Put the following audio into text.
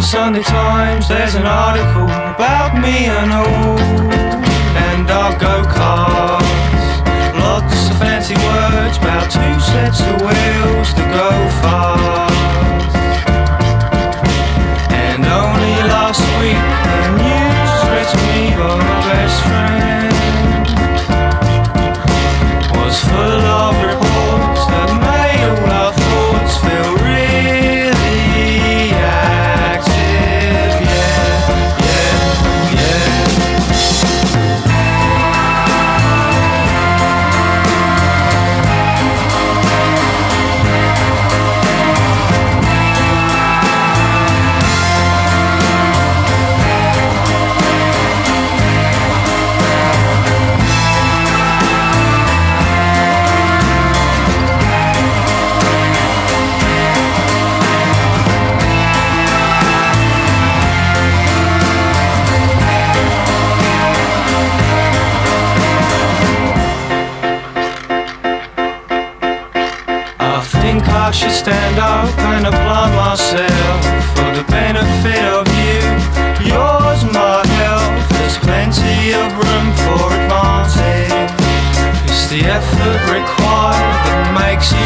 Sunday Times there's an article about me and all, and our go-karts. Lots of fancy words about two sets of wheels that go fast. And only last week the news read to me by my best friend was full of reports that made all our thoughts feel really active. Yeah, yeah, yeah. I should stand up and apply myself for the benefit of you. Yours, my health, there's plenty of room for advantage. It's the effort required that makes